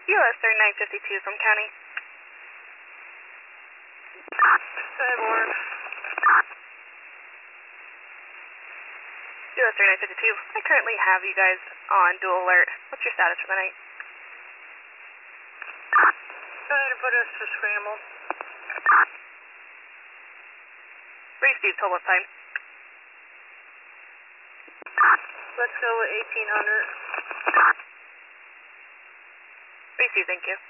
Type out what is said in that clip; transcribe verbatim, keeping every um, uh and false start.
U S thirty-nine fifty-two from County. Five one. U S thirty-nine fifty-two, I currently have you guys on dual alert. What's your status for the night? Go ahead and put us to scramble. Receive total time. Let's go with eighteen hundred. Receive, thank you.